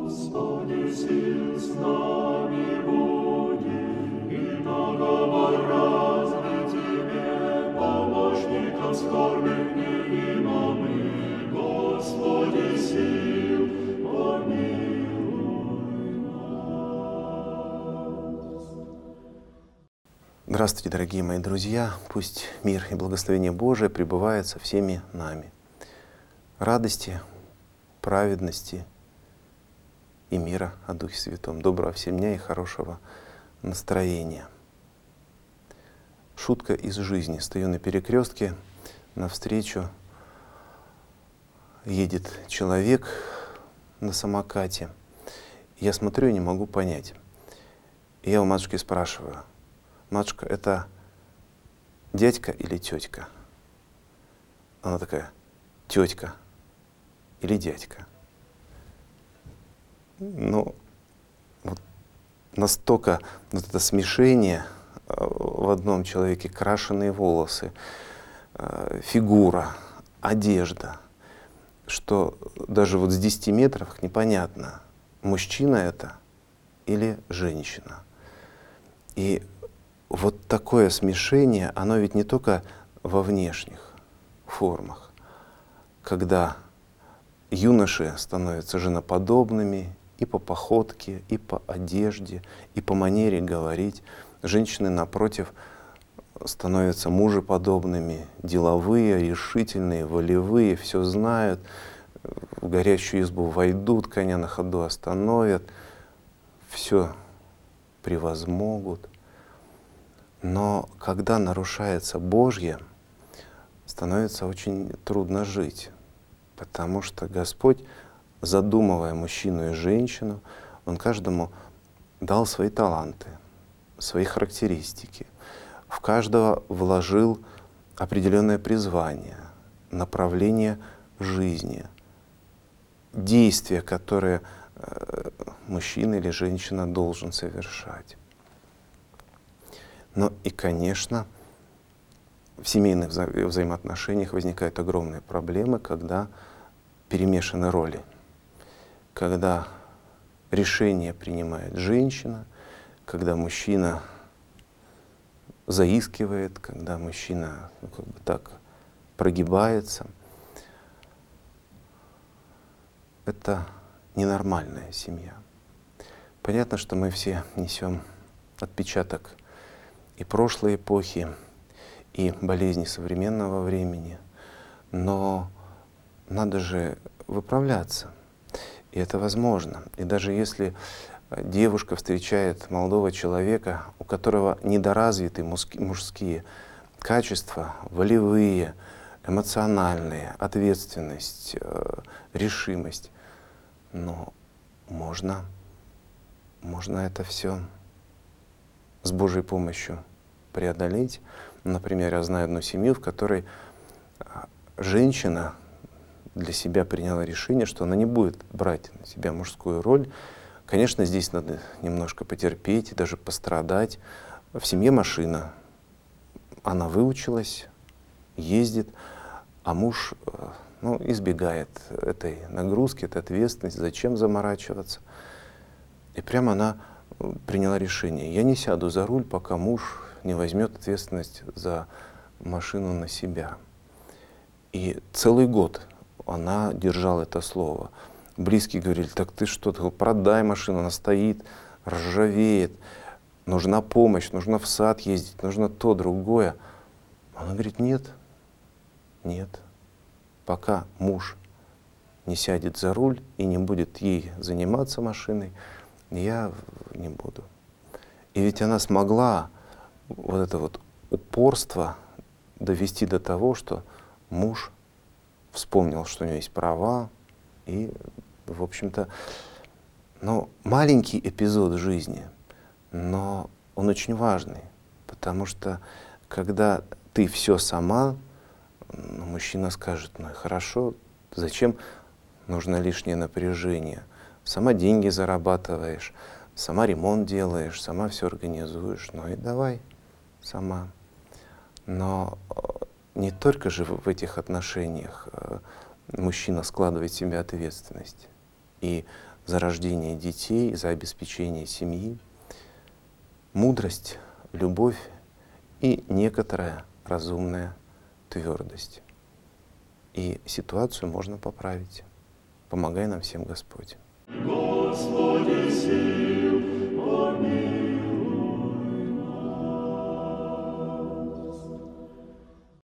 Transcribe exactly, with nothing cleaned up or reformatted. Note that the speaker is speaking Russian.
Господи, сил с нами буди, и наговор разный Тебе, помощником скорбных невидимым, Господи, сил, помилуй нас. Здравствуйте, дорогие мои друзья! Пусть мир и благословение Божие пребывает со всеми нами. Радости, праведности и мира о Духе Святом. Доброго всем дня и хорошего настроения. Шутка из жизни. Стою на перекрестке, навстречу едет человек на самокате. Я смотрю и не могу понять. И я у матушки спрашиваю: матушка, это дядька или тетка? Она такая: тетка или дядька. Ну, вот настолько вот это смешение в одном человеке, крашеные волосы, фигура, одежда, что даже вот с десяти метров непонятно, мужчина это или женщина. И вот такое смешение, оно ведь не только во внешних формах, когда юноши становятся женоподобными и по походке, и по одежде, и по манере говорить. Женщины, напротив, становятся мужеподобными, деловые, решительные, волевые, все знают, в горящую избу войдут, коня на ходу остановят, все превозмогут. Но когда нарушается Божье, становится очень трудно жить, потому что Господь, задумывая мужчину и женщину, Он каждому дал свои таланты, свои характеристики. В каждого вложил определенное призвание, направление жизни, действия, которые мужчина или женщина должен совершать. Ну и, конечно, в семейных вза взаимоотношениях возникают огромные проблемы, когда перемешаны роли, когда решение принимает женщина, когда мужчина заискивает, когда мужчина, ну, как бы так прогибается. Это ненормальная семья. Понятно, что мы все несем отпечаток и прошлой эпохи, и болезни современного времени, но надо же выправляться, и это возможно. И даже если девушка встречает молодого человека, у которого недоразвиты мужские качества, волевые, эмоциональные, ответственность, решимость, но можно, можно это все с Божьей помощью преодолеть. Например, я знаю одну семью, в которой женщина для себя приняла решение, что она не будет брать на себя мужскую роль. Конечно, здесь надо немножко потерпеть и даже пострадать. В семье машина. Она выучилась, ездит, а муж ну, избегает этой нагрузки, этой ответственности. Зачем заморачиваться? И прямо она приняла решение: я не сяду за руль, пока муж не возьмет ответственность за машину на себя. И целый год она держала это слово. Близкие говорили: так ты что, ты продай машину, она стоит, ржавеет, нужна помощь, нужно в сад ездить, нужно то, другое. Она говорит: нет, нет, пока муж не сядет за руль и не будет ей заниматься машиной, я не буду. И ведь она смогла вот это вот упорство довести до того, что муж вспомнил, что у него есть права, и, в общем-то, ну, маленький эпизод жизни, но он очень важный, потому что когда ты все сама, ну, мужчина скажет: ну хорошо, зачем нужно лишнее напряжение? Сама деньги зарабатываешь, сама ремонт делаешь, сама все организуешь, ну и давай сама. Но не только же в этих отношениях мужчина складывает в себя ответственность и за рождение детей, за обеспечение семьи, мудрость, любовь и некоторая разумная твердость. И ситуацию можно поправить. Помогай нам всем, Господь. Господи, сила.